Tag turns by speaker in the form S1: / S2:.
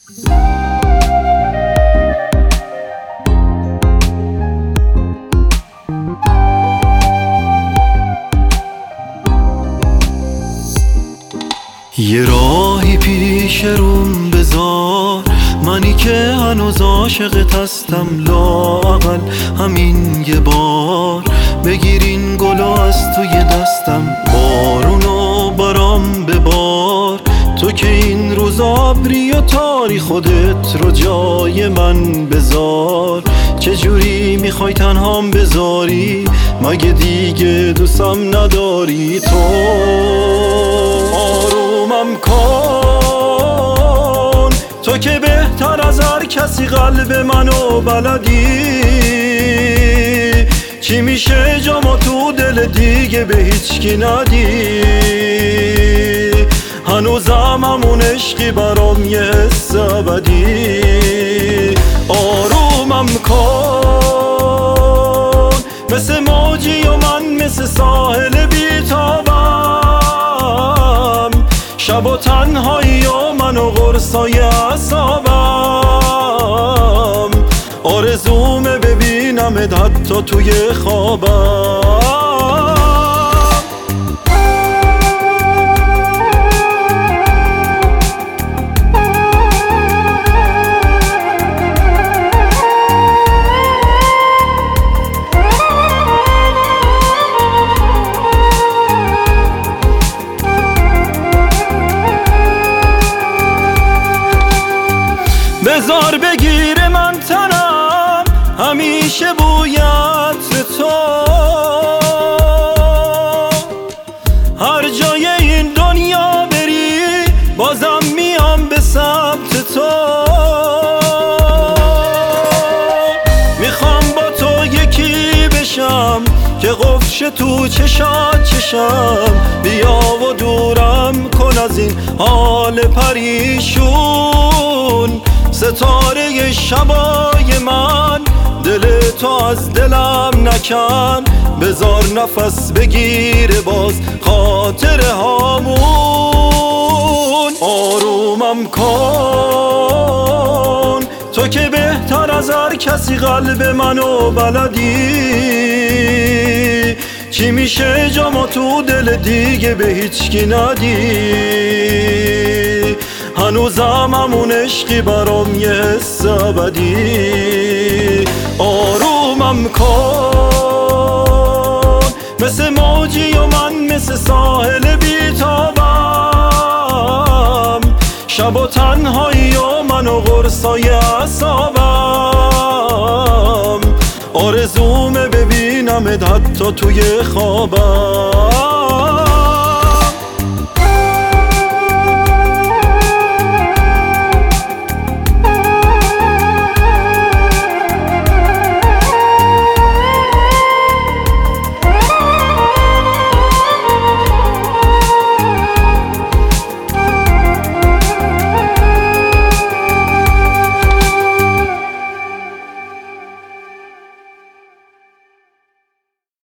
S1: یه راهی پیش روم بذار، منی که هنوز عاشقت هستم، لااقل همین یه بار بگیر این گلو از توی دستم. بارونو برام ببار، تو که این روز ابری و تاری، خودت رو جای من بذار. چجوری میخوای تنهام بذاری؟ مگه دیگه دوستم نداری؟ تو آرومم کن، تو که بهتر از هر کسی قلب منو بلدی. چی میشه جامو تو دل دیگه به هیچکی ندی؟ هنوزم همون عشقی برام یه حس ابدی. آرومم کن، مثل موجی و من مثل ساحل بیتابم. شب و تنهایی و من و قرصای اعصابم. آرزومه ببینمت حتی توی خوابم. بذار بگیره من تنم همیشه بویت تو، هر جای این دنیا بری بازم میام به سمت تو. میخوام با تو یکی بشم که قفش تو چشم. بیا و دورم کن از این حال پریشون. ستاره شبای من دل تو از دلم نکن. بذار نفس بگیره باز خاطر هامون. آرومم کن، تو که بهتر از هر کسی قلب منو بلدی. چی میشه جامو تو دل دیگه به هیچکی ندی؟ هنوزم همون عشقی برام یه حس ابدی. آرومم کن، مثل موجی و من مثل ساحل بیتابم. شب و تنهایی و من و قرصای اعصابم. آرزومه ببینمت حتی توی خوابم.